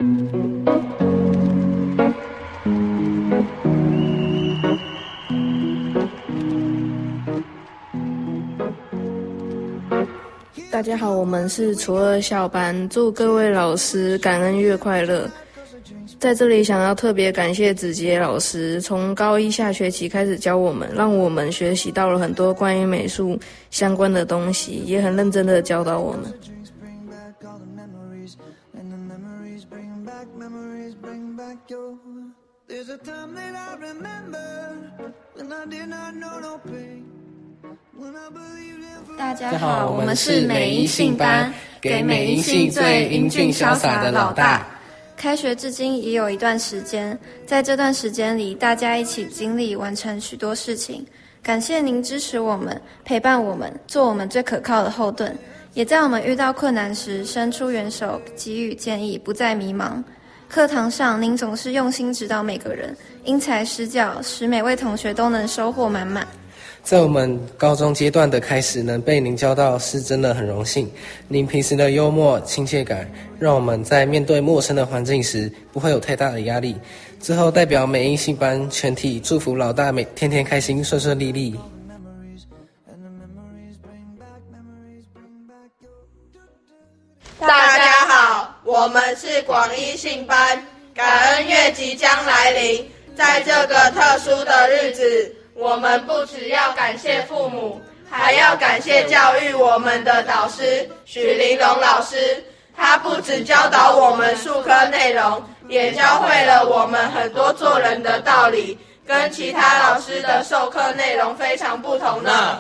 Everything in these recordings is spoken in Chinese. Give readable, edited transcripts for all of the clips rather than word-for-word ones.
大家好，我们是初二校班，祝各位老师感恩月快乐。在这里想要特别感谢子杰老师，从高一下学期开始教我们，让我们学习到了很多关于美术相关的东西，也很认真的教导我们。 大家好，我们是美英信班，给美英系最英俊潇洒的老大。开学至今已有一段时间，在这段时间里，大家一起经历完成许多事情。感谢您支持我们，陪伴我们，做我们最可靠的后盾，也在我们遇到困难时伸出援手，给予建议，不再迷茫。课堂上，您总是用心指导每个人，因材施教，使每位同学都能收获满满。 在我们高中阶段的开始，能被您教到是真的很荣幸。您平时的幽默亲切感，让我们在面对陌生的环境时不会有太大的压力。之后代表美英系班全体祝福老大天天开心，顺顺利利。 大家好，我们是广一信班，感恩月即将来临，在这个特殊的日子，我们不只要感谢父母，还要感谢教育我们的导师许玲珑老师。他不只教导我们术科内容，也教会了我们很多做人的道理，跟其他老师的授课内容非常不同呢。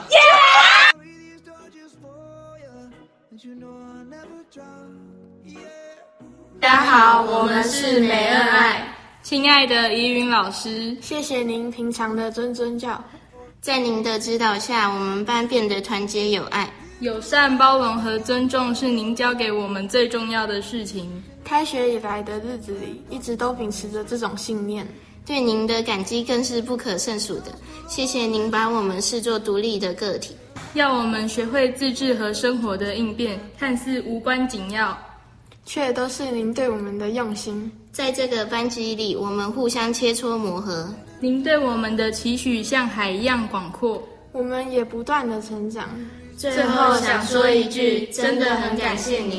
大家好，我们是美恩爱。 亲爱的怡云老师， 谢谢您平常的谆谆教， 在您的指导下，我们班变得团结友爱。 友善、包容和尊重是您教给我们最重要的事情。 开学以来的日子里，一直都秉持着这种信念， 对您的感激更是不可胜数的。谢谢您把我们视作独立的个体， 要我们学会自治和生活的应变，看似无关紧要， 却都是您对我们的用心。 在这个班级里，我们互相切磋磨合。 您对我们的期许像海一样广阔， 我们也不断的成长。 最后想说一句，真的很感谢您。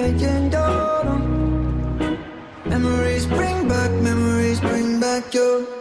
Memories bring back